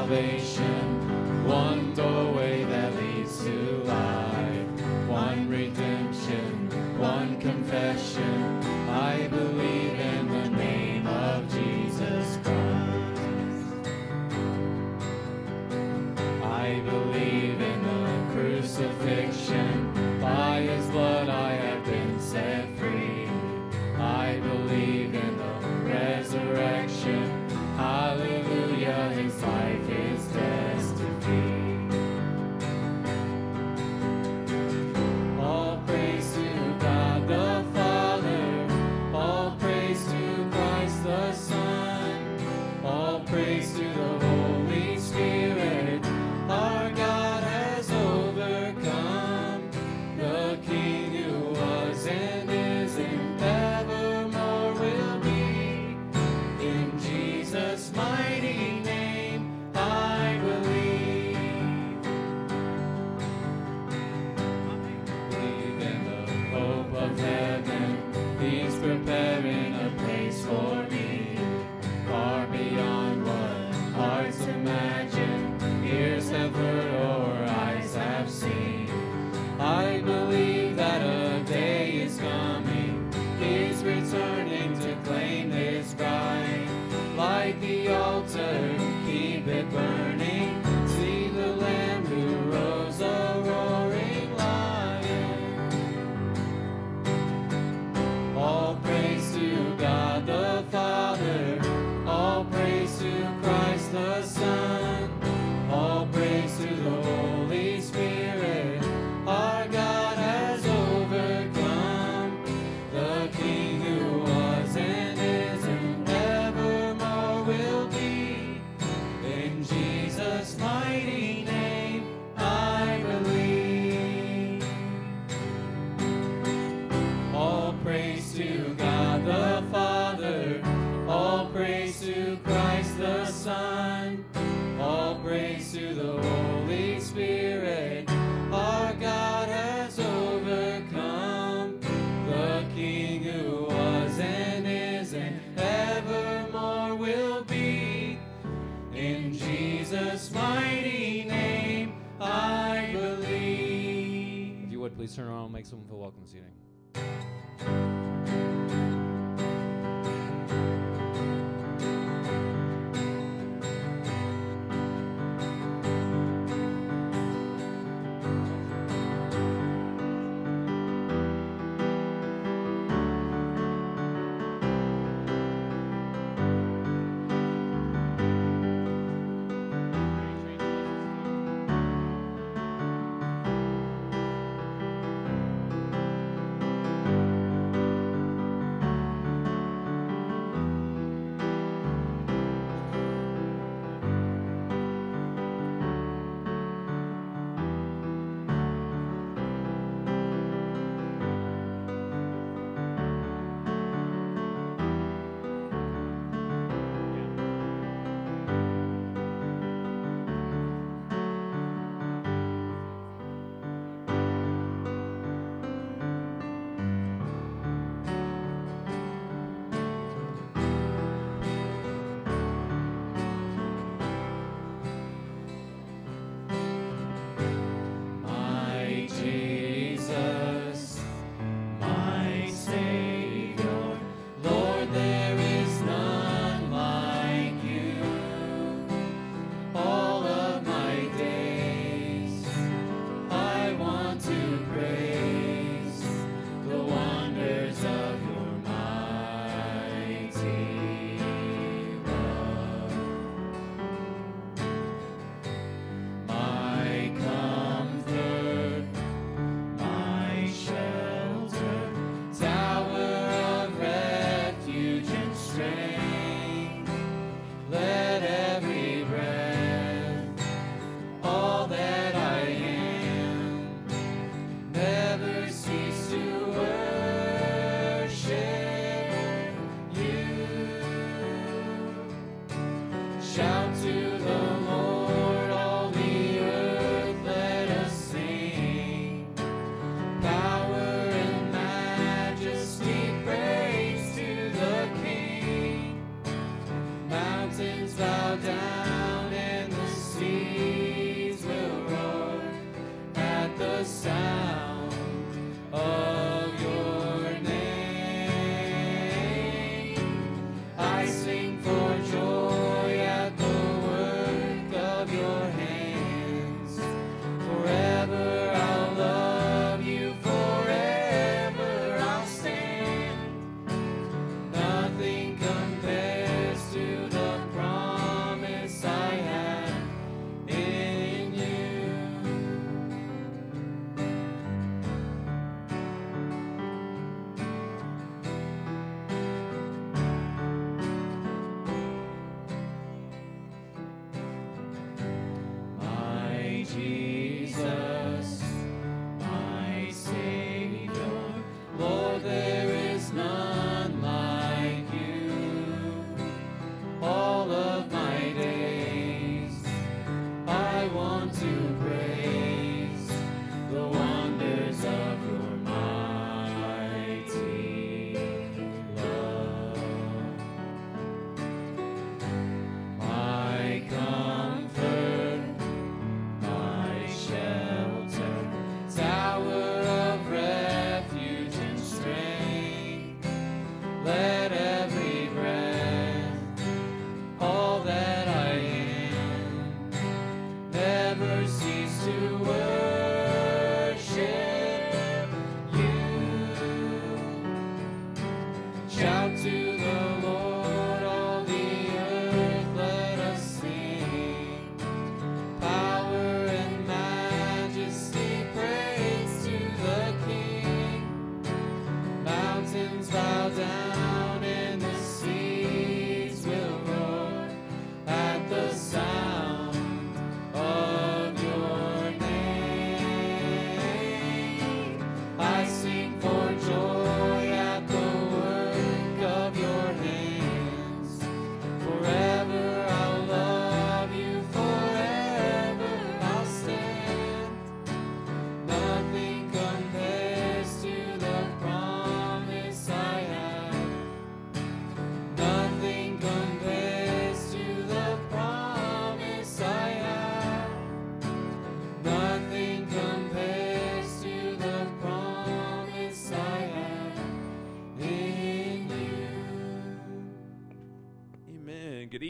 salvation, one doorway that leads to life, one redemption, one confession. I believe in the name of Jesus Christ. I believe in the crucifixion. By his blood I have been set free. I believe in the resurrection. Hallelujah, his life is death's defeat. All praise to God the Father. All praise to Christ the Son. All praise to the Holy Spirit. Our God has overcome. The King who was and is and evermore will be. In Jesus' mighty name I believe. Believe in the hope of heaven. He's preparing a place for me, far beyond what hearts imagine, ears have heard or eyes have seen. I believe that a day is coming. He's returning to claim his bride. Light the altar, keep it burning. See the Lamb who rose a roaring lion. All praise to God the Father. All praise to Christ the Son. All praise to the Holy Spirit. Our God has overcome. The King who was and is and evermore will be. In Jesus' mighty name I believe. All praise to God the Father. All praise to Christ the Son. All praise to the Holy Spirit. Our God has overcome. The King who was and is and evermore will be. In Jesus' mighty name I believe. If you would, please turn around and make someone feel welcome this evening.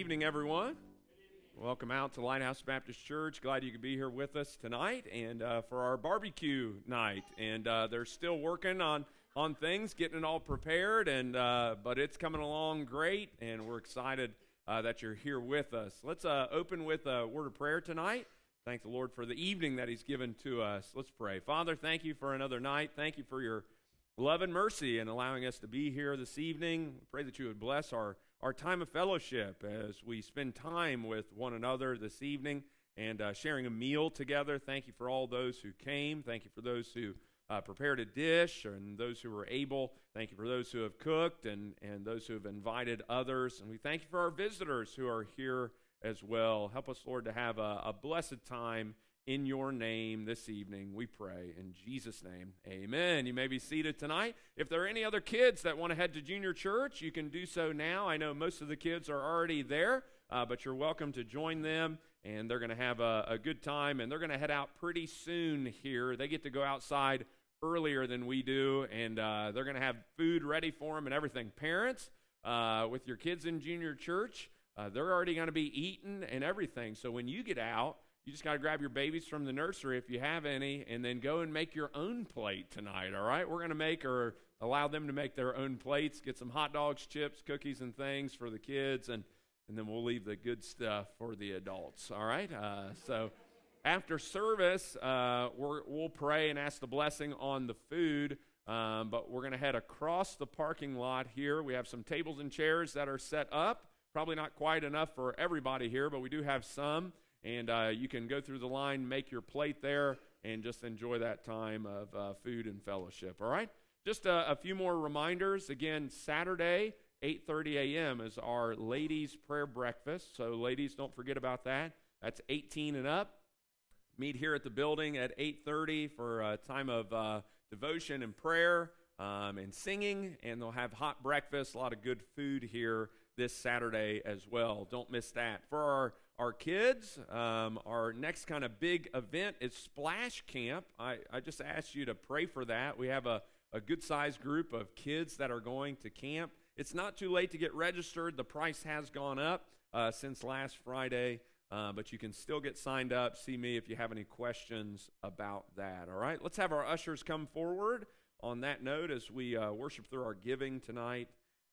evening, everyone. Welcome out to Lighthouse Baptist Church. Glad you could be here with us tonight and for our barbecue night. And they're still working on things, getting it all prepared, and but it's coming along great, and we're excited that you're here with us. Let's open with a word of prayer tonight. Thank the Lord for the evening that He's given to us. Let's pray. Father, thank you for another night. Thank you for your love and mercy in allowing us to be here this evening. We pray that you would bless our time of fellowship as we spend time with one another this evening and sharing a meal together. Thank you for all those who came. Thank you for those who prepared a dish and those who were able. Thank you for those who have cooked and those who have invited others. And we thank you for our visitors who are here as well. Help us, Lord, to have a blessed time in your name this evening, we pray. In Jesus' name, amen. You may be seated tonight. If there are any other kids that want to head to junior church, you can do so now. I know most of the kids are already there, but you're welcome to join them, and they're going to have a good time, and they're going to head out pretty soon here. They get to go outside earlier than we do, and they're going to have food ready for them and everything. Parents, with your kids in junior church, they're already going to be eating and everything. So when you get out, you just got to grab your babies from the nursery if you have any, and then go and make your own plate tonight, all right? We're going to make or allow them to make their own plates, get some hot dogs, chips, cookies, and things for the kids, and then we'll leave the good stuff for the adults, all right? So after service, we'll pray and ask the blessing on the food, but we're going to head across the parking lot here. We have some tables and chairs that are set up. Probably not quite enough for everybody here, but we do have some. And you can go through the line, make your plate there, and just enjoy that time of food and fellowship, all right? Just a few more reminders. Again, Saturday, 8:30 a.m. is our ladies' prayer breakfast. So ladies, don't forget about that. That's 18 and up. Meet here at the building at 8:30 for a time of devotion and prayer and singing. And they'll have hot breakfast, a lot of good food here this Saturday as well. Don't miss that. For our kids, our next kind of big event is Splash Camp. I just asked you to pray for that. We have a good-sized group of kids that are going to camp. It's not too late to get registered. The price has gone up since last Friday, but you can still get signed up. See me if you have any questions about that, all right? Let's have our ushers come forward on that note as we worship through our giving tonight.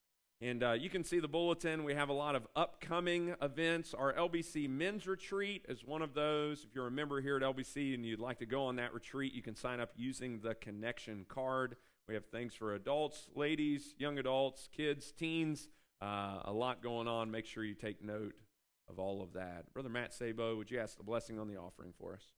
And you can see the bulletin. We have a lot of upcoming events. Our LBC Men's Retreat is one of those. If you're a member here at LBC and you'd like to go on that retreat, you can sign up using the connection card. We have things for adults, ladies, young adults, kids, teens, a lot going on. Make sure you take note of all of that. Brother Matt Sabo, would you ask the blessing on the offering for us?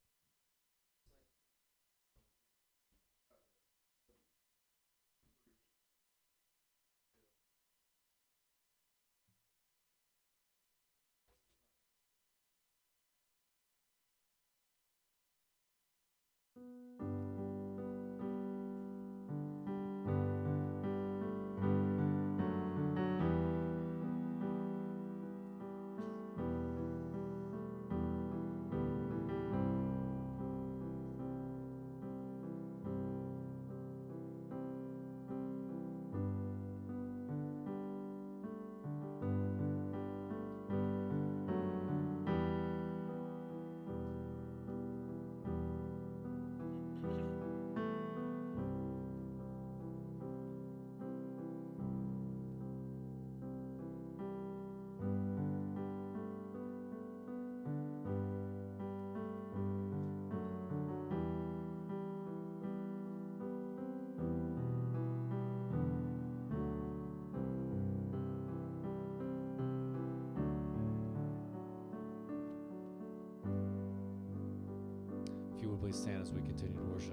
If you would please stand as we continue to worship.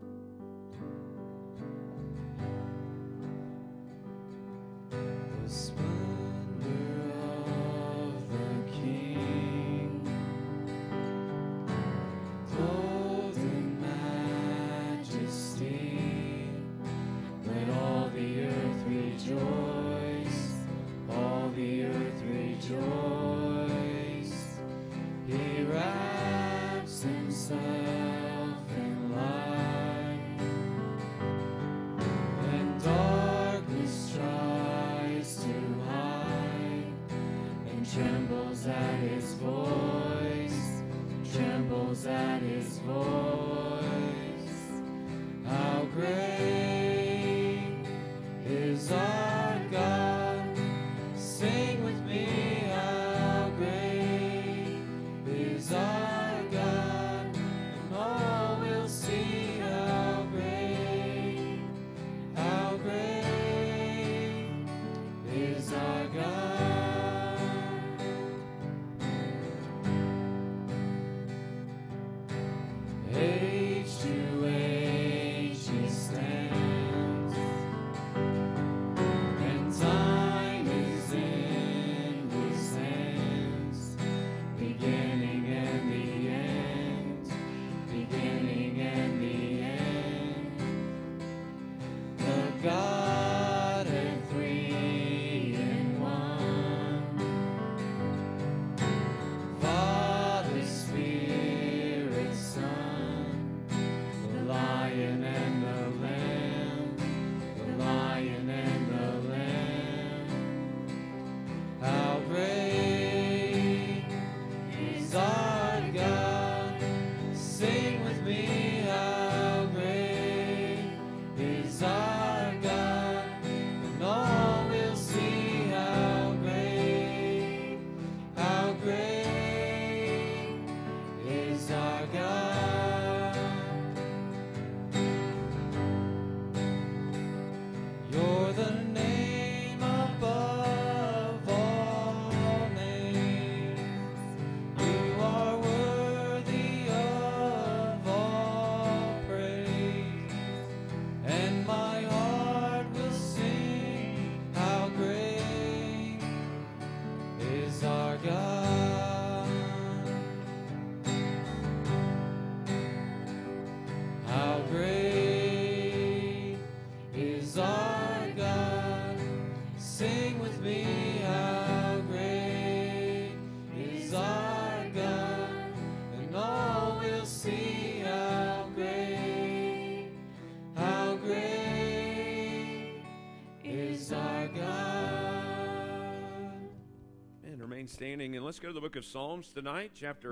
The splendor of the King, clothed in majesty, let all the earth rejoice, all the earth rejoice. He wraps himself in light. trembles at his voice, trembles at his voice. How great is our God? Sing with me, how great is our God, and all will see how great is our God. Age to age he stands, and time is in his hands, beginning and the end, beginning and the end. The God and three in one, Father, Spirit, Son, the Lion and the Lamb, the Lion and the Lamb. How great is our God? Sing with me, how great is our God, and all will see how great is our God. You're the name above all names. You are worthy of all praise, and my heart will sing how great is our God. How great is our God? Sing with me, how great is our God, and all will see how great is our God. And remain standing, and let's go to the book of Psalms tonight,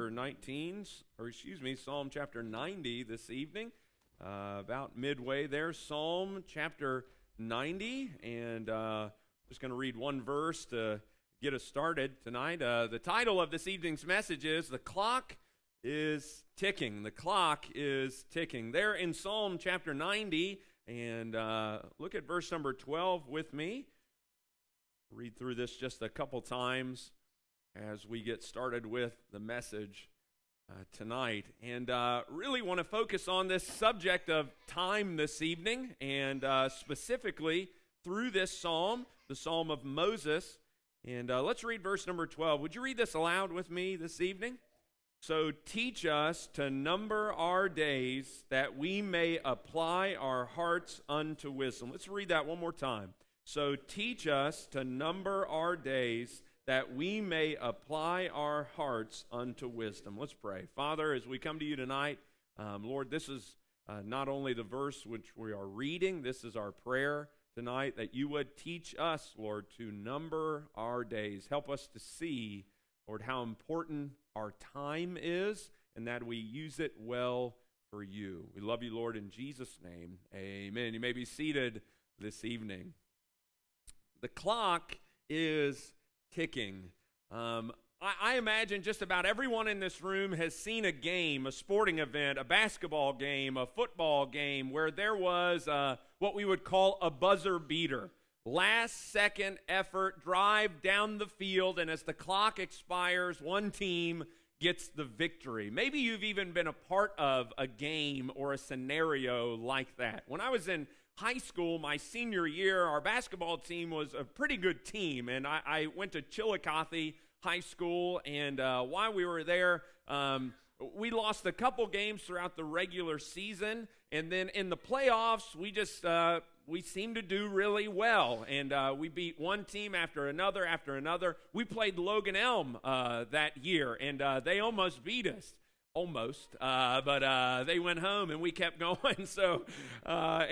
Psalm chapter 90 this evening, about midway there, Psalm chapter 90, and just going to read one verse to get us started tonight. The title of this evening's message is "The Clock is Ticking." The clock is ticking. There in Psalm chapter 90, and look at verse number 12 with me. Read through this just a couple times as we get started with the message tonight. And really want to focus on this subject of time this evening, and specifically through this psalm, the Psalm of Moses. And let's read verse number 12. Would you read this aloud with me this evening? So teach us to number our days, that we may apply our hearts unto wisdom. Let's read that one more time. So teach us to number our days, that we may apply our hearts unto wisdom. Let's pray. Father, as we come to you tonight, Lord, this is not only the verse which we are reading, this is our prayer tonight, that you would teach us, Lord, to number our days. Help us to see, Lord, how important our time is, and that we use it well for you. We love you, Lord, in Jesus' name. Amen. You may be seated this evening. The clock is ticking. I imagine just about everyone in this room has seen a game, a sporting event, a basketball game, a football game, where there was what we would call a buzzer beater. Last second effort, drive down the field, and as the clock expires, one team gets the victory. Maybe you've even been a part of a game or a scenario like that. When I was in high school, my senior year, our basketball team was a pretty good team, and I went to Chillicothe High School, and while we were there, we lost a couple games throughout the regular season, and then in the playoffs, we seemed to do really well, and we beat one team after another. We played Logan Elm that year, and they almost beat us. But they went home and we kept going. So,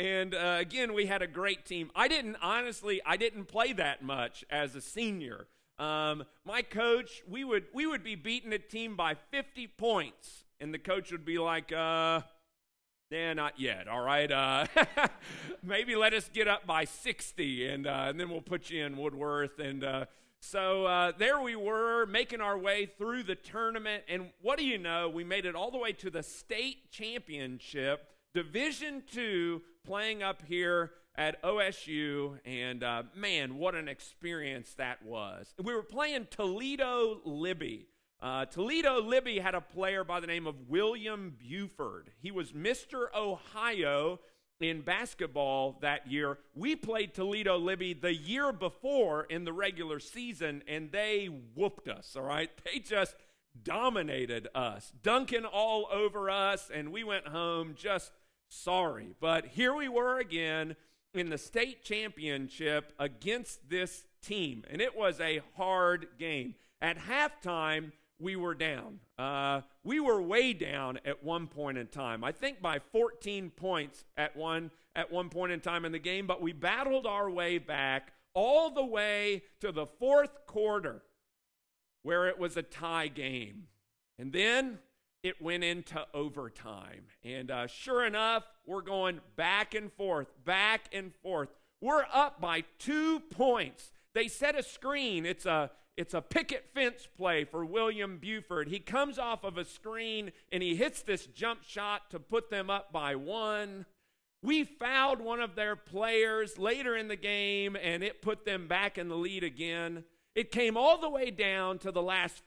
again, we had a great team. I didn't play that much as a senior. My coach, we would be beating a team by 50 points, and the coach would be like, yeah, not yet, all right? Maybe let us get up by 60, and then we'll put you in Woodworth. And so there we were, making our way through the tournament, and what do you know? We made it all the way to the state championship, Division II, playing up here at OSU, and man, what an experience that was. We were playing Toledo Libby. Toledo Libby had a player by the name of William Buford. He was Mr. Ohio in basketball that year. We played Toledo Libby the year before in the regular season, and they whooped us, all right? They just dominated us, dunking all over us, and we went home just sorry. But here we were again in the state championship against this team, and it was a hard game. At halftime, we were down. We were way down at one point in time. I think by 14 points at one point in time in the game, but we battled our way back all the way to the fourth quarter, where it was a tie game. And then it went into overtime. And sure enough, we're going back and forth, back and forth. We're up by 2 points. They set a screen. It's a picket fence play for William Buford. He comes off of a screen, and he hits this jump shot to put them up by 1. We fouled one of their players later in the game, and it put them back in the lead again. It came all the way down to the last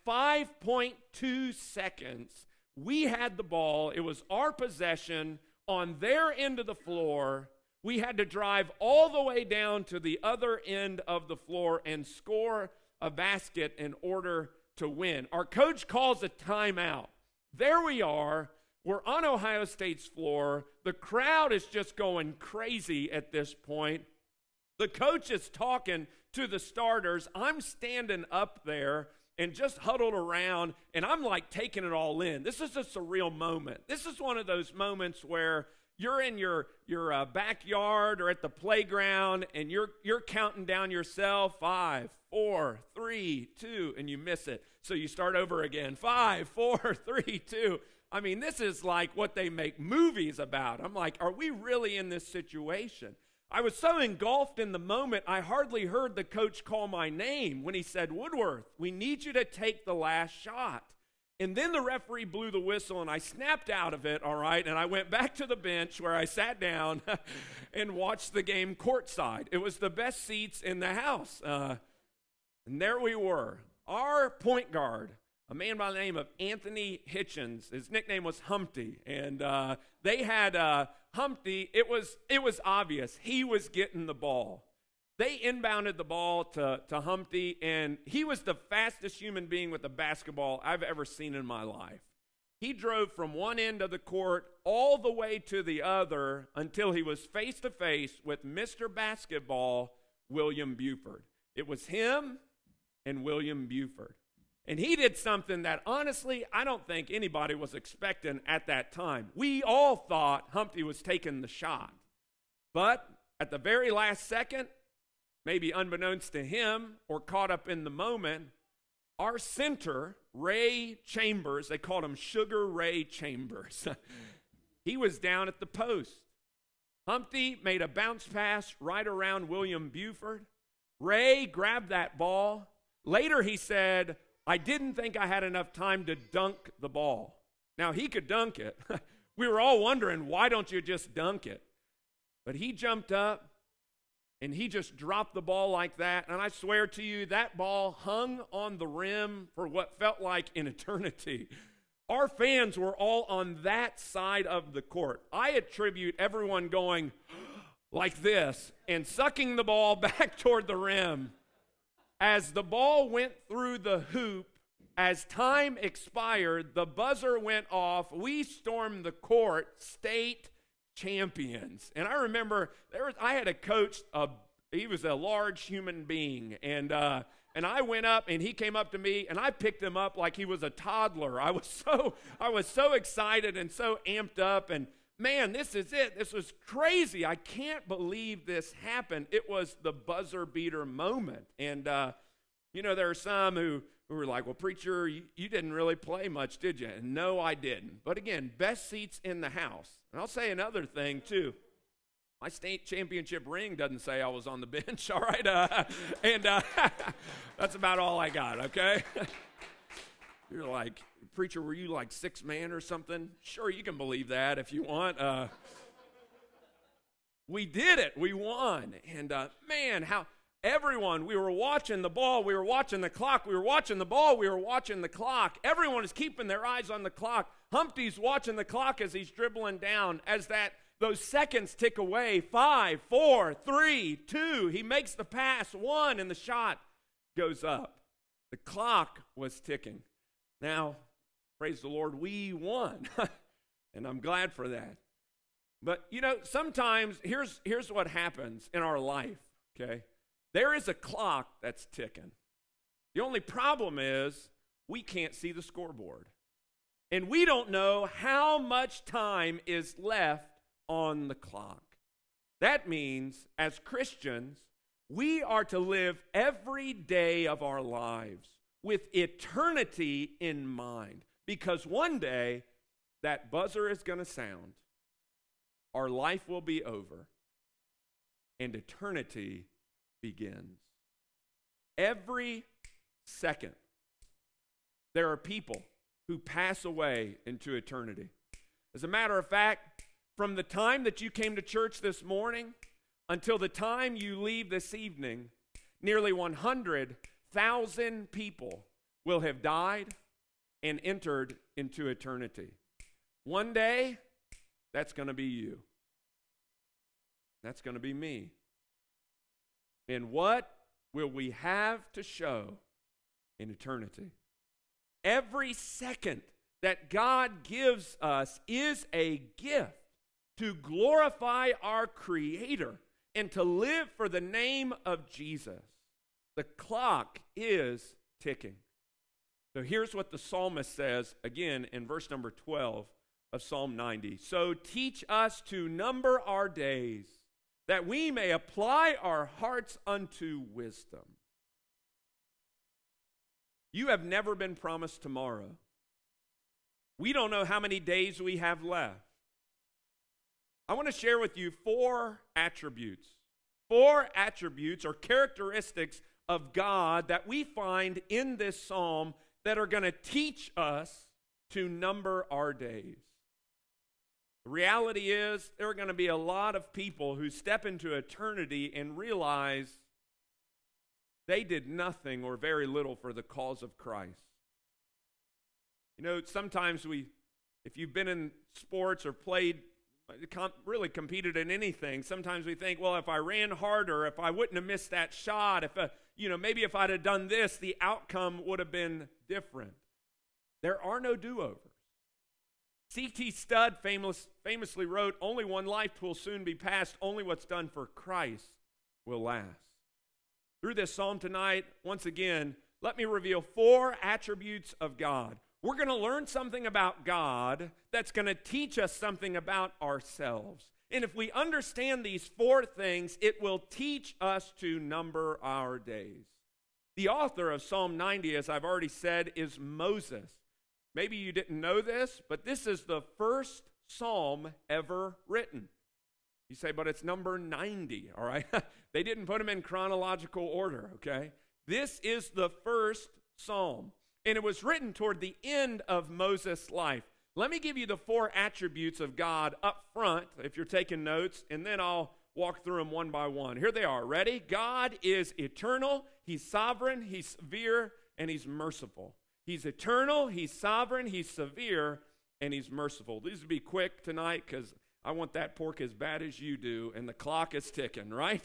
5.2 seconds. We had the ball. It was our possession on their end of the floor. We had to drive all the way down to the other end of the floor and score a basket in order to win. Our coach calls a timeout. There we are. We're on Ohio State's floor. The crowd is just going crazy at this point. The coach is talking to the starters. I'm standing up there and just huddled around, and I'm like taking it all in. This is a surreal moment. This is one of those moments where you're in your backyard or at the playground, and you're counting down yourself, 5, 4, 3, 2, and you miss it. So you start over again, 5, 4, 3, 2. I mean, this is like what they make movies about. I'm like, are we really in this situation? I was so engulfed in the moment, I hardly heard the coach call my name when he said, Woodworth, we need you to take the last shot. And then the referee blew the whistle, and I snapped out of it, all right, and I went back to the bench where I sat down and watched the game courtside. It was the best seats in the house. And there we were. Our point guard, a man by the name of Anthony Hitchens, his nickname was Humpty, and they had Humpty. It was obvious he was getting the ball. They inbounded the ball to Humpty, and he was the fastest human being with a basketball I've ever seen in my life. He drove from one end of the court all the way to the other until he was face-to-face with Mr. Basketball, William Buford. It was him and William Buford. And he did something that, honestly, I don't think anybody was expecting at that time. We all thought Humpty was taking the shot. But at the very last second, maybe unbeknownst to him or caught up in the moment, our center, Ray Chambers, they called him Sugar Ray Chambers. He was down at the post. Humpty made a bounce pass right around William Buford. Ray grabbed that ball. Later he said, I didn't think I had enough time to dunk the ball. Now, he could dunk it. We were all wondering, why don't you just dunk it? But he jumped up, and he just dropped the ball like that. And I swear to you, that ball hung on the rim for what felt like an eternity. Our fans were all on that side of the court. I attribute everyone going like this and sucking the ball back toward the rim. As the ball went through the hoop, as time expired, the buzzer went off. We stormed the court, state champions. And I remember I had a coach, he was a large human being, and I went up, and he came up to me, and I picked him up like he was a toddler. I was so excited and so amped up, and man, this is it. This was crazy. I can't believe this happened. It was the buzzer beater moment. And You know, there are some who are like, well, preacher, you didn't really play much, did you? And no, I didn't. But again, best seats in the house. And I'll say another thing, too. My state championship ring doesn't say I was on the bench, all right? That's about all I got, okay? You're like, preacher, were you like 6 man or something? Sure, you can believe that if you want. We did it. We won. And man, how everyone, we were watching the ball, we were watching the clock, we were watching the ball, we were watching the clock. Everyone is keeping their eyes on the clock. Humpty's watching the clock as he's dribbling down, as those seconds tick away. 5, 4, 3, 2. He makes the pass, 1, and the shot goes up. The clock was ticking. Now, praise the Lord, we won. And I'm glad for that. But, you know, sometimes, here's what happens in our life, okay? There is a clock that's ticking. The only problem is we can't see the scoreboard. And we don't know how much time is left on the clock. That means, as Christians, we are to live every day of our lives with eternity in mind. Because one day, that buzzer is going to sound. Our life will be over, and eternity begins. Every second, there are people who pass away into eternity. As a matter of fact, from the time that you came to church this morning until the time you leave this evening, nearly 100,000 people will have died and entered into eternity. One day, that's going to be you. That's going to be me. And what will we have to show in eternity? Every second that God gives us is a gift to glorify our Creator and to live for the name of Jesus. The clock is ticking. So here's what the psalmist says, again, in verse number 12 of Psalm 90. So teach us to number our days, that we may apply our hearts unto wisdom. You have never been promised tomorrow. We don't know how many days we have left. I want to share with you 4 attributes. 4 attributes or characteristics of God that we find in this psalm that are going to teach us to number our days. The reality is there are going to be a lot of people who step into eternity and realize they did nothing or very little for the cause of Christ. You know, sometimes if you've been in sports or played, really competed in anything, sometimes we think, well, if I ran harder, if I wouldn't have missed that shot, maybe if I'd have done this, the outcome would have been different. There are no do-overs. C.T. Studd famously wrote, only one life will soon be passed, only what's done for Christ will last. Through this psalm tonight, once again, let me reveal 4 attributes of God. We're going to learn something about God that's going to teach us something about ourselves. And if we understand these 4 things, it will teach us to number our days. The author of Psalm 90, as I've already said, is Moses. Maybe you didn't know this, but this is the first psalm ever written. You say, but it's number 90, all right? They didn't put them in chronological order, okay? This is the first psalm, and it was written toward the end of Moses' life. Let me give you the 4 attributes of God up front, if you're taking notes, and then I'll walk through them one by one. Here they are. Ready? God is eternal, He's sovereign, He's severe, and He's merciful. He's eternal, He's sovereign, He's severe, and He's merciful. These will be quick tonight because I want that pork as bad as you do, and the clock is ticking, right?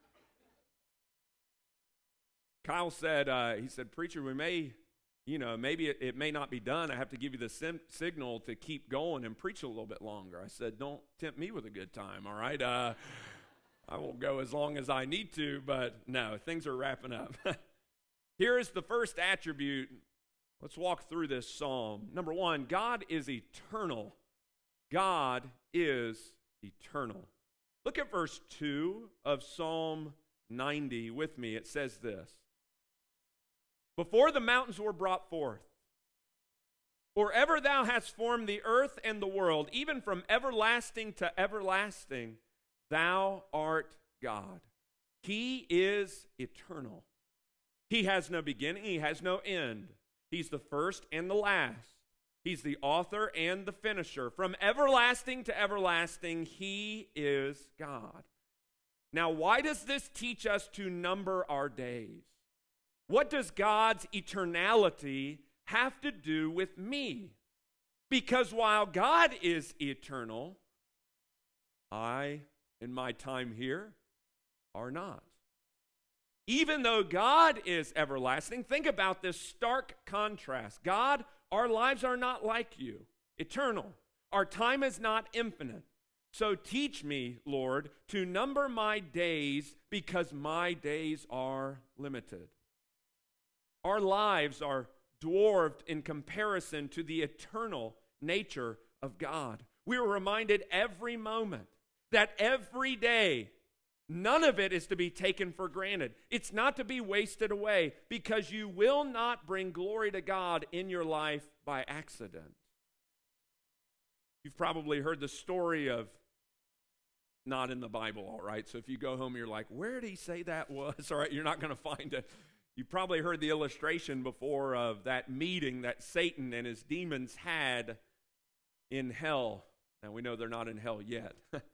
Kyle said, he said, preacher, we may, maybe it may not be done. I have to give you the signal to keep going and preach a little bit longer. I said, don't tempt me with a good time, all right? I won't go as long as I need to, but no, things are wrapping up. Here is the first attribute. Let's walk through this psalm. Number 1, God is eternal. God is eternal. Look at verse 2 of Psalm 90 with me. It says this. before the mountains were brought forth, or ever thou hast formed the earth and the world, even from everlasting to everlasting, thou art God. He is eternal. He has no beginning, he has no end. He's the first and the last. He's the author and the finisher. From everlasting to everlasting, he is God. Now, why does this teach us to number our days? What does God's eternality have to do with me? Because while God is eternal, I, in my time here, are not. Even though God is everlasting, think about this stark contrast. God, our lives are not like you, eternal. Our time is not infinite. So teach me, Lord, to number my days because my days are limited. Our lives are dwarfed in comparison to the eternal nature of God. We are reminded every moment that every day, none of it is to be taken for granted. It's not to be wasted away because you will not bring glory to God in your life by accident. You've probably heard the story of, not in the Bible, all right? So if you go home, you're like, where did he say that was? All right, you're not going to find it. You probably heard the illustration before of that meeting that Satan and his demons had in hell. Now, we know they're not in hell yet. But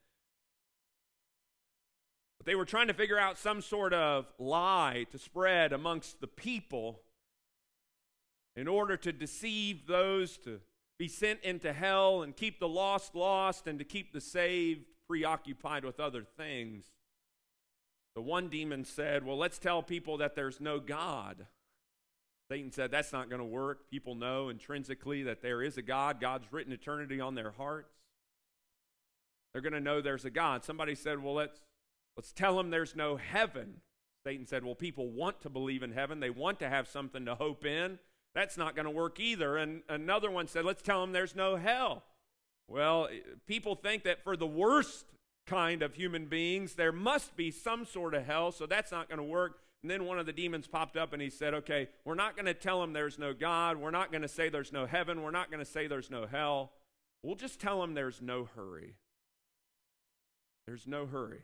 they were trying to figure out some sort of lie to spread amongst the people in order to deceive those to be sent into hell and keep the lost and to keep the saved preoccupied with other things. The one demon said, well, let's tell people that there's no God. Satan said, that's not going to work. People know intrinsically that there is a God. God's written eternity on their hearts. They're going to know there's a God. Somebody said, well, let's tell them there's no heaven. Satan said, well, people want to believe in heaven. They want to have something to hope in. That's not going to work either. And another one said, let's tell them there's no hell. Well, people think that for the worst kind of human beings, there must be some sort of hell, so that's not going to work. And then one of the demons popped up and he said, okay, we're not going to tell them there's no God. We're not going to say there's no heaven. We're not going to say there's no hell. We'll just tell them there's no hurry. There's no hurry.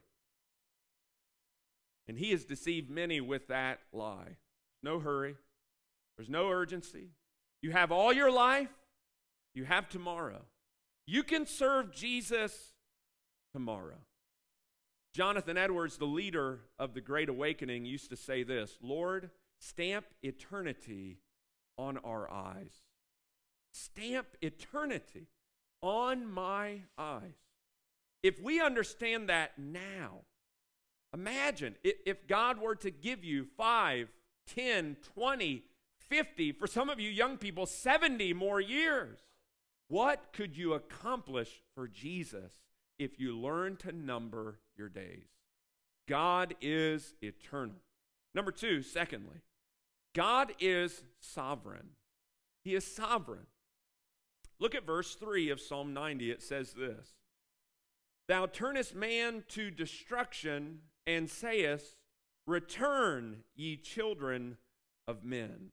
And he has deceived many with that lie. No hurry. There's no urgency. You have all your life. You have tomorrow. You can serve Jesus tomorrow. Jonathan Edwards, the leader of the Great Awakening, used to say this, Lord, stamp eternity on our eyes. Stamp eternity on my eyes. If we understand that now, imagine if God were to give you 5, 10, 20, 50, for some of you young people, 70 more years. What could you accomplish for Jesus if you learn to number your days? God is eternal. Number 2, secondly, God is sovereign. He is sovereign. Look at verse 3 of Psalm 90. It says this, Thou turnest man to destruction and sayest, Return, ye children of men.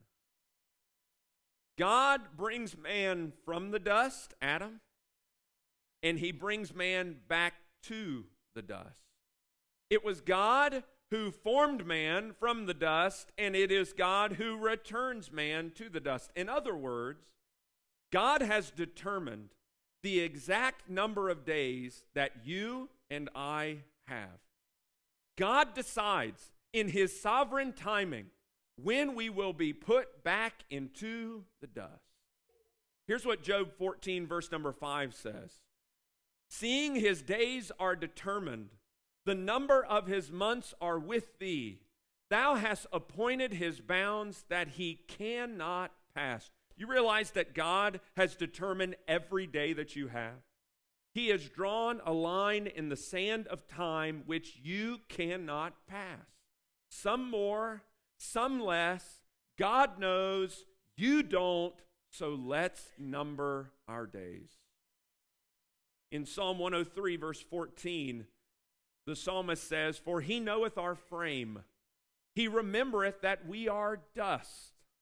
God brings man from the dust, Adam, and he brings man back to the dust. It was God who formed man from the dust, and it is God who returns man to the dust. In other words, God has determined the exact number of days that you and I have. God decides in his sovereign timing when we will be put back into the dust. Here's what Job 14, verse number 5 says. Seeing his days are determined, the number of his months are with thee. Thou hast appointed his bounds that he cannot pass. You realize that God has determined every day that you have? He has drawn a line in the sand of time which you cannot pass. Some more, some less. God knows, you don't, so let's number our days. In Psalm 103, verse 14, the psalmist says, For he knoweth our frame. He remembereth that we are dust.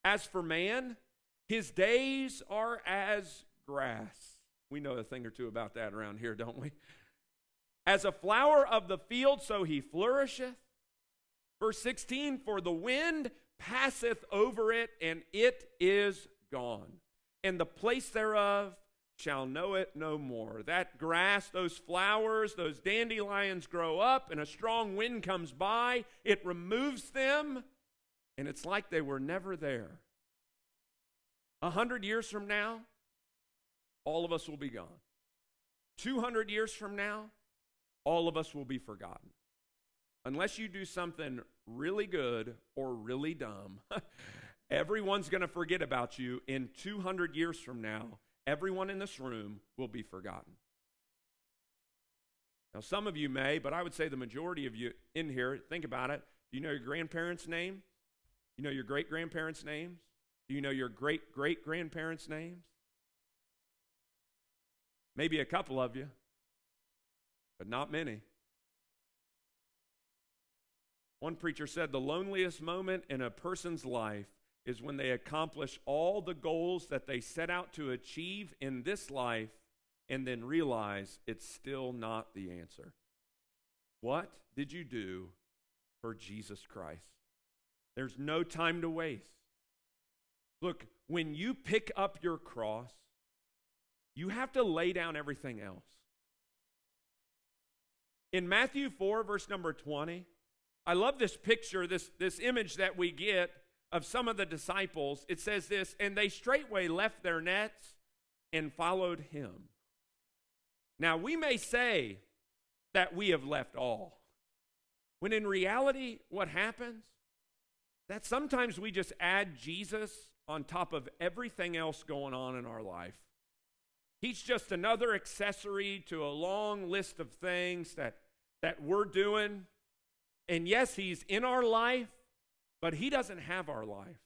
As for man, his days are as grass. We know a thing or two about that around here, don't we? As a flower of the field, so he flourisheth. Verse 16, for the wind passeth over it, and it is gone, and the place thereof shall know it no more. That grass, those flowers, those dandelions grow up, and a strong wind comes by. It removes them, and it's like they were never there. 100 years from now, all of us will be gone. 200 years from now, all of us will be forgotten. Unless you do something really good or really dumb, everyone's going to forget about you. In 200 years from now, everyone in this room will be forgotten. Now, some of you may, but I would say the majority of you in here, think about it. Do you know your grandparents' name? You know your great-grandparents' names? Do you know your great-great-grandparents' names? Maybe a couple of you, but not many. One preacher said the loneliest moment in a person's life is when they accomplish all the goals that they set out to achieve in this life and then realize it's still not the answer. What did you do for Jesus Christ? There's no time to waste. Look, when you pick up your cross, you have to lay down everything else. In Matthew 4, verse number 20, I love this picture, this image that we get of some of the disciples. It says this, and they straightway left their nets and followed him. Now, we may say that we have left all, when in reality, what happens? That sometimes we just add Jesus on top of everything else going on in our life. He's just another accessory to a long list of things that we're doing. And yes, he's in our life, but he doesn't have our life.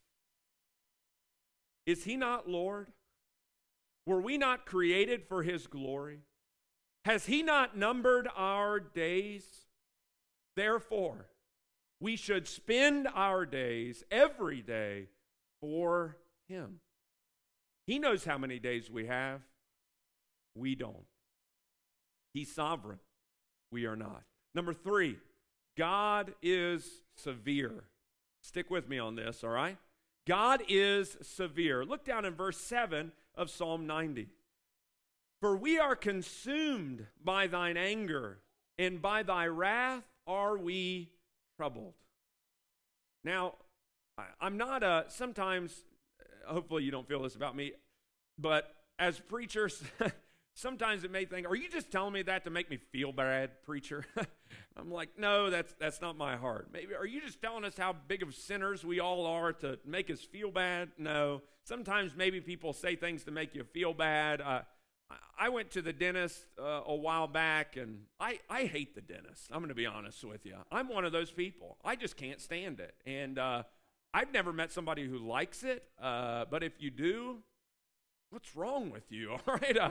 Is he not Lord? Were we not created for his glory? Has he not numbered our days? Therefore, we should spend our days every day for him. He knows how many days we have. We don't. He's sovereign. We are not. Number 3, God is severe. Stick with me on this, all right? God is severe. Look down in verse 7 of Psalm 90. For we are consumed by thine anger, and by thy wrath are we troubled. Now, I'm not sometimes, hopefully you don't feel this about me, but as preachers, sometimes it may think, are you just telling me that to make me feel bad, preacher? I'm like, no, that's not my heart. Maybe, are you just telling us how big of sinners we all are to make us feel bad? No. Sometimes maybe people say things to make you feel bad. I went to the dentist a while back, and I hate the dentist. I'm going to be honest with you. I'm one of those people. I just can't stand it. And I've never met somebody who likes it, but if you do, what's wrong with you? All right.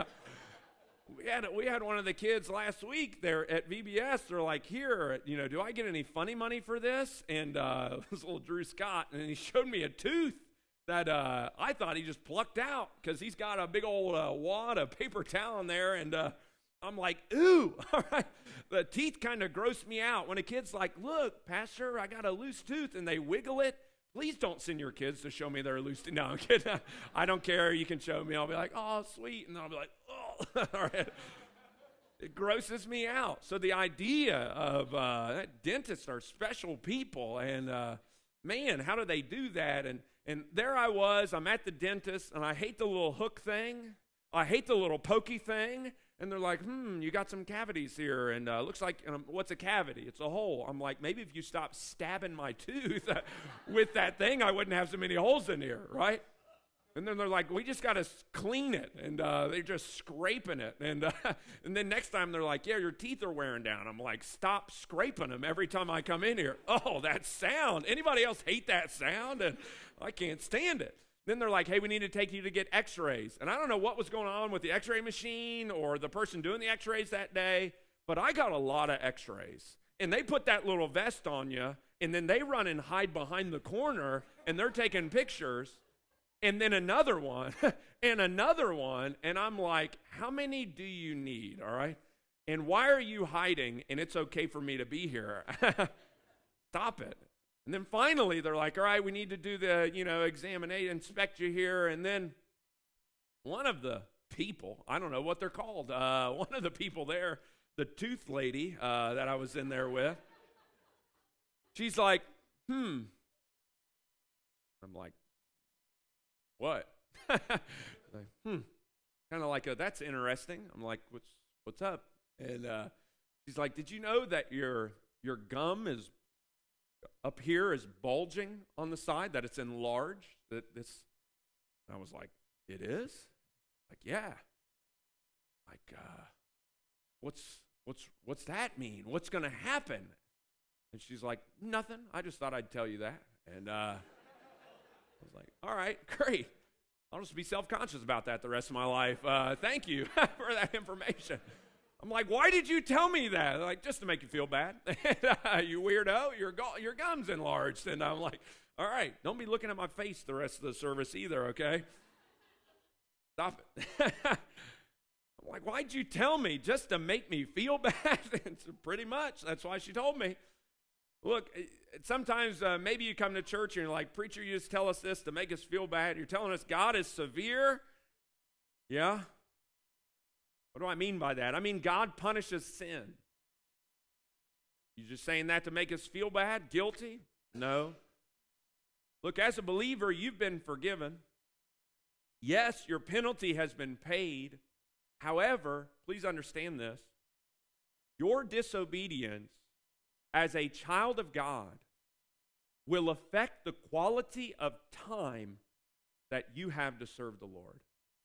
We had one of the kids last week there at VBS. They're like, here, do I get any funny money for this? And this little Drew Scott, and he showed me a tooth that I thought he just plucked out because he's got a big old wad of paper towel in there, and I'm like, ooh, all right. The teeth kind of gross me out. When a kid's like, look, Pastor, I got a loose tooth, and they wiggle it, please don't send your kids to show me their loose tooth. No, I'm kidding. I don't care. You can show me. I'll be like, oh, sweet, and then I'll be like, oh, all right. It grosses me out. So the idea of dentists are special people, and man, how do they do that? And there I was, I'm at the dentist, and I hate the little hook thing. I hate the little pokey thing. And they're like, you got some cavities here. And looks like, what's a cavity? It's a hole. I'm like, maybe if you stop stabbing my tooth with that thing, I wouldn't have so many holes in here, right? And then they're like, we just got to clean it. And they're just scraping it. And then next time they're like, yeah, your teeth are wearing down. I'm like, stop scraping them every time I come in here. Oh, that sound. Anybody else hate that sound? And I can't stand it. Then they're like, hey, we need to take you to get x-rays. And I don't know what was going on with the x-ray machine or the person doing the x-rays that day, but I got a lot of x-rays. And they put that little vest on you, and then they run and hide behind the corner, and they're taking pictures. And then another one, and another one, and I'm like, how many do you need, all right? And why are you hiding, and it's okay for me to be here? Stop it. And then finally, they're like, all right, we need to do the, examination, inspect you here. And then one of the people, I don't know what they're called, one of the people there, the tooth lady that I was in there with, she's like, I'm like, what? Like, kind of like that's interesting. I'm like, what's up? And she's like, did you know that your gum is up here is bulging on the side, that it's enlarged? That this? And I was like, it is? Like, yeah. Like, what's that mean? What's going to happen? And she's like, nothing. I just thought I'd tell you that. And I was like, all right, great. I'll just be self-conscious about that the rest of my life. Thank you for that information. I'm like, why did you tell me that? They're like, just to make you feel bad. You weirdo, your gum's enlarged. And I'm like, all right, don't be looking at my face the rest of the service either, okay? Stop it. I'm like, why'd you tell me? Just to make me feel bad? It's pretty much. That's why she told me. Look, sometimes maybe you come to church and you're like, preacher, you just tell us this to make us feel bad. You're telling us God is severe. Yeah? What do I mean by that? I mean God punishes sin. You just saying that to make us feel bad, guilty? No. Look, as a believer, you've been forgiven. Yes, your penalty has been paid. However, please understand this. Your disobedience as a child of God will affect the quality of time that you have to serve the Lord.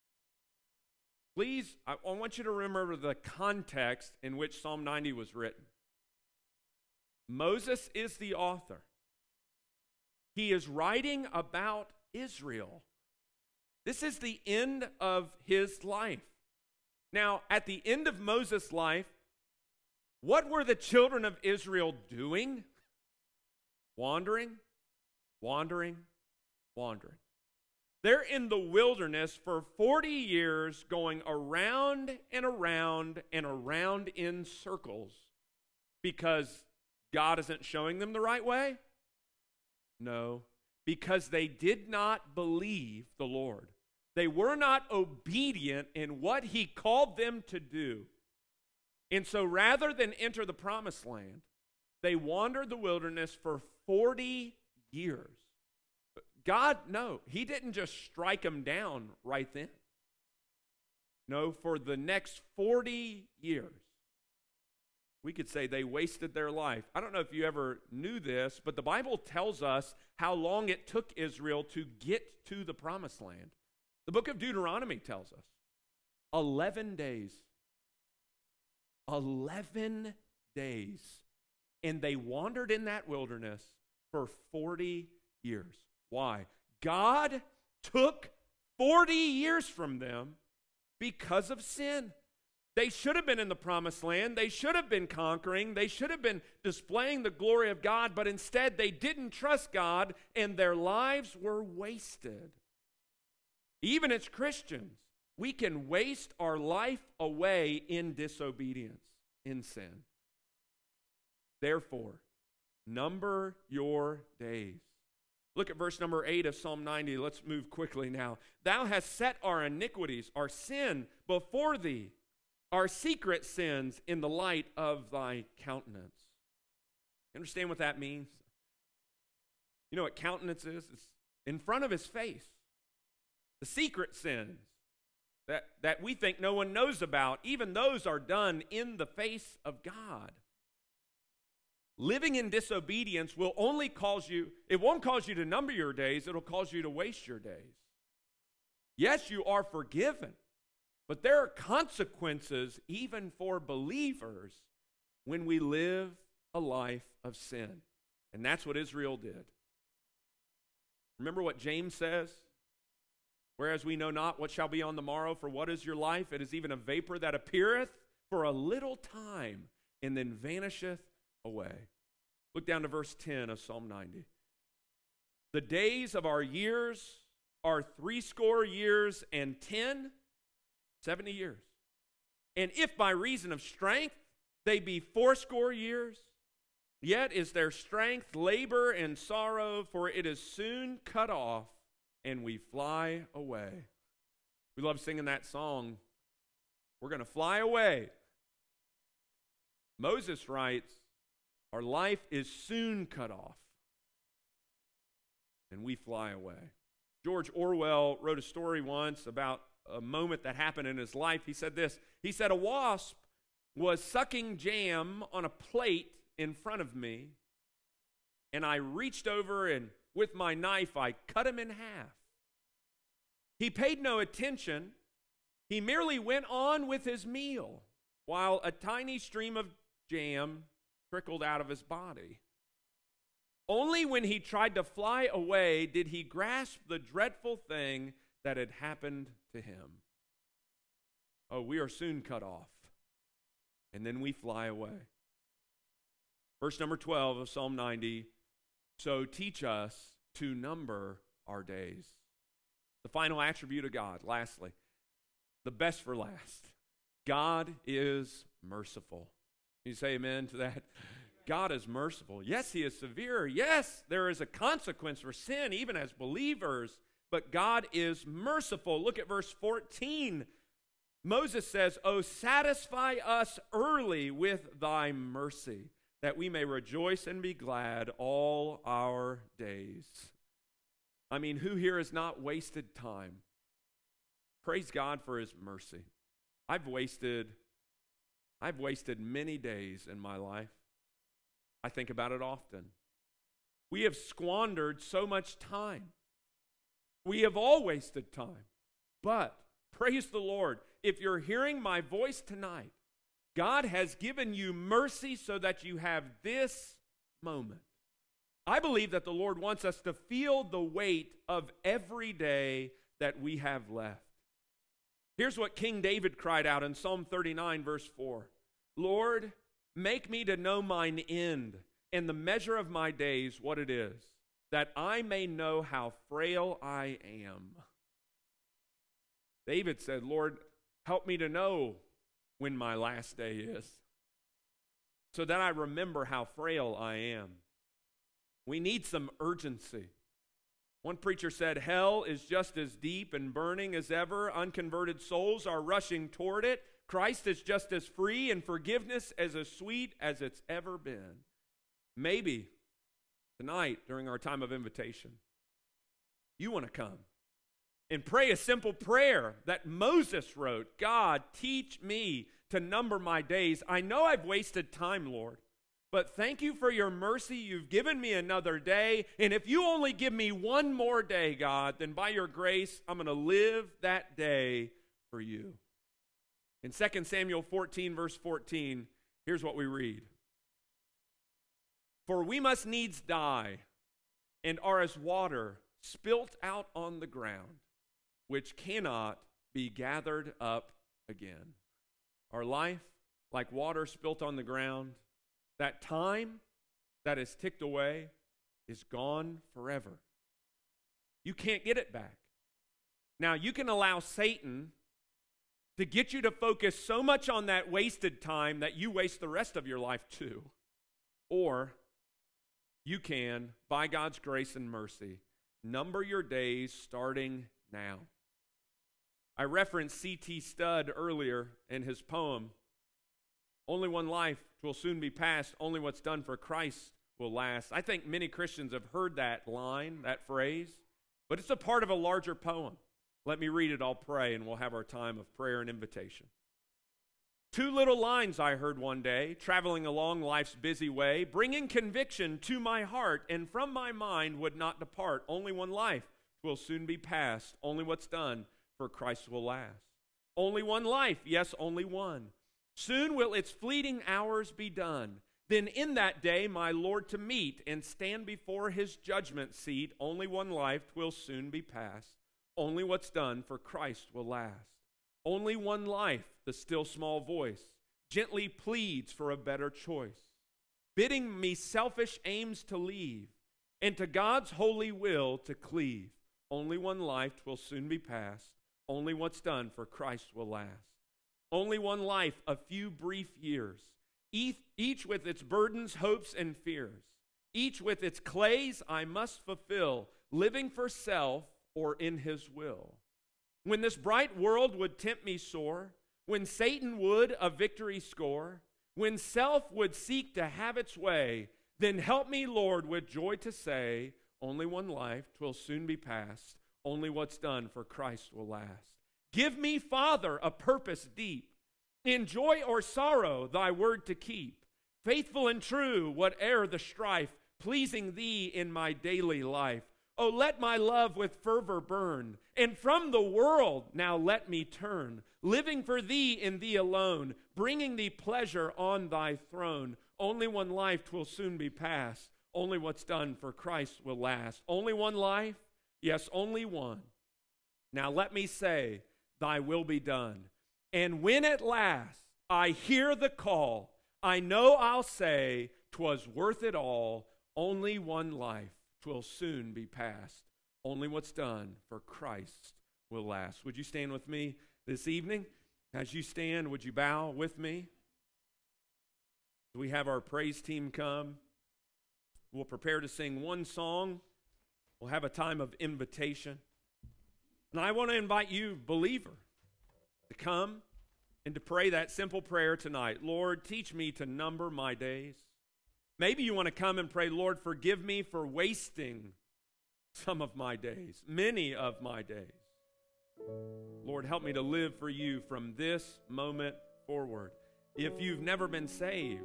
Please, I want you to remember the context in which Psalm 90 was written. Moses is the author. He is writing about Israel. This is the end of his life. Now, at the end of Moses' life, what were the children of Israel doing? Wandering, wandering, wandering. They're in the wilderness for 40 years going around and around and around in circles because God isn't showing them the right way? No, because they did not believe the Lord. They were not obedient in what He called them to do. And so rather than enter the promised land, they wandered the wilderness for 40 years. God, no, He didn't just strike them down right then. No, for the next 40 years, we could say they wasted their life. I don't know if you ever knew this, but the Bible tells us how long it took Israel to get to the promised land. The book of Deuteronomy tells us 11 days. 11 days. And they wandered in that wilderness for 40 years. Why? God took 40 years from them because of sin. They should have been in the promised land. They should have been conquering. They should have been displaying the glory of God, but instead they didn't trust God and their lives were wasted. Even as Christians, we can waste our life away in disobedience, in sin. Therefore, number your days. Look at verse number 8 of Psalm 90. Let's move quickly now. Thou hast set our iniquities, our sin, before thee, our secret sins in the light of thy countenance. You understand what that means? You know what countenance is? It's in front of his face. The secret sins that we think no one knows about, even those are done in the face of God. Living in disobedience will only cause you, it won't cause you to number your days, it'll cause you to waste your days. Yes, you are forgiven, but there are consequences even for believers when we live a life of sin. And that's what Israel did. Remember what James says? Whereas we know not what shall be on the morrow, for what is your life? It is even a vapor that appeareth for a little time and then vanisheth away. Look down to verse 10 of Psalm 90. The days of our years are 70 years and 10, 70 years. And if by reason of strength they be 80 years, yet is their strength labor and sorrow, for it is soon cut off, and we fly away. We love singing that song. We're going to fly away. Moses writes, our life is soon cut off, and we fly away. George Orwell wrote a story once about a moment that happened in his life. He said this. He said, a wasp was sucking jam on a plate in front of me, and I reached over and with my knife I cut him in half. He paid no attention. He merely went on with his meal while a tiny stream of jam trickled out of his body. Only when he tried to fly away did he grasp the dreadful thing that had happened to him. Oh, we are soon cut off, and then we fly away. Verse number 12 of Psalm 90, so teach us to number our days. The final attribute of God, lastly, the best for last. God is merciful. Can you say amen to that? God is merciful. Yes, he is severe. Yes, there is a consequence for sin, even as believers, but God is merciful. Look at verse 14. Moses says, oh, satisfy us early with thy mercy, that we may rejoice and be glad all our days. I mean, who here has not wasted time? Praise God for his mercy. I've wasted many days in my life. I think about it often. We have squandered so much time. We have all wasted time. But praise the Lord, if you're hearing my voice tonight, God has given you mercy so that you have this moment. I believe that the Lord wants us to feel the weight of every day that we have left. Here's what King David cried out in Psalm 39, verse 4. Lord, make me to know mine end and the measure of my days, what it is, that I may know how frail I am. David said, Lord, help me to know when my last day is, so that I remember how frail I am. We need some urgency. One preacher said, hell is just as deep and burning as ever. Unconverted souls are rushing toward it. Christ is just as free and forgiveness as sweet as it's ever been. Maybe tonight, during our time of invitation, you want to come and pray a simple prayer that Moses wrote. God, teach me to number my days. I know I've wasted time, Lord, but thank you for your mercy. You've given me another day, and if you only give me one more day, God, then by your grace, I'm going to live that day for you. In 2 Samuel 14, verse 14, here's what we read. For we must needs die, and are as water spilt out on the ground, which cannot be gathered up again. Our life, like water spilt on the ground, that time that is ticked away is gone forever. You can't get it back. Now, you can allow Satan to get you to focus so much on that wasted time that you waste the rest of your life too. Or you can, by God's grace and mercy, number your days starting now. I referenced C.T. Studd earlier in his poem, Only one life will soon be past, only what's done for Christ will last. I think many Christians have heard that line, that phrase, but it's a part of a larger poem. Let me read it, I'll pray, and we'll have our time of prayer and invitation. 2 little lines I heard one day, traveling along life's busy way, bringing conviction to my heart, and from my mind would not depart. Only one life will soon be past, only what's done for Christ will last. Only one life, yes, only one. Soon will its fleeting hours be done. Then in that day my Lord to meet and stand before his judgment seat. Only one life will soon be past. Only what's done for Christ will last. Only one life, the still small voice, gently pleads for a better choice, bidding me selfish aims to leave and to God's holy will to cleave. Only one life, 'twill soon be past. Only what's done for Christ will last. Only one life, a few brief years, each with its burdens, hopes, and fears. Each with its clays I must fulfill, living for self or in his will. When this bright world would tempt me sore, when Satan would a victory score, when self would seek to have its way, then help me, Lord, with joy to say, only one life, 'twill soon be past. Only what's done for Christ will last. Give me, Father, a purpose deep, in joy or sorrow thy word to keep, faithful and true, whate'er the strife, pleasing thee in my daily life. Oh, let my love with fervor burn, and from the world now let me turn, living for thee in thee alone, bringing thee pleasure on thy throne. Only one life, 'twill soon be past. Only what's done for Christ will last. Only one life? Yes, only one. Now let me say, thy will be done. And when at last I hear the call, I know I'll say, 'twas worth it all. Only one life, 'twill soon be past. Only what's done for Christ will last. Would you stand with me this evening? As you stand, would you bow with me? We have our praise team come. We'll prepare to sing one song. We'll have a time of invitation. And I want to invite you, believer, to come and to pray that simple prayer tonight. Lord, teach me to number my days. Maybe you want to come and pray, Lord, forgive me for wasting some of my days, many of my days. Lord, help me to live for you from this moment forward. If you've never been saved,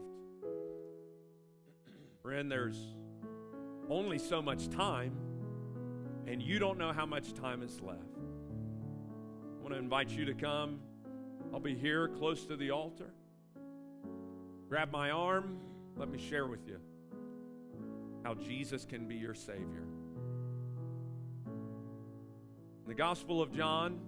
friend, there's only so much time, and you don't know how much time is left. I want to invite you to come. I'll be here close to the altar. Grab my arm. Let me share with you how Jesus can be your Savior. In the Gospel of John,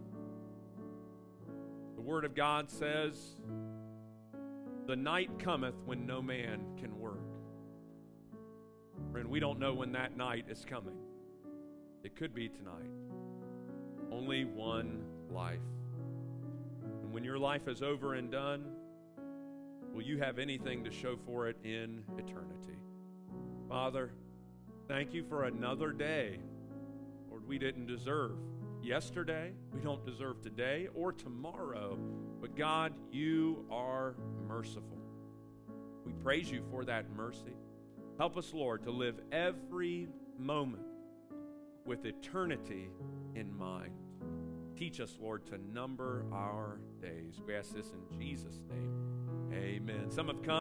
the Word of God says, the night cometh when no man can work. Friend, we don't know when that night is coming. It could be tonight. Only one life. And when your life is over and done, will you have anything to show for it in eternity? Father, thank you for another day. Lord, we didn't deserve yesterday. We don't deserve today or tomorrow. But God, you are merciful. We praise you for that mercy. Help us, Lord, to live every moment with eternity in mind. Teach us, Lord, to number our days. We ask this in Jesus' name. Amen. Some have come.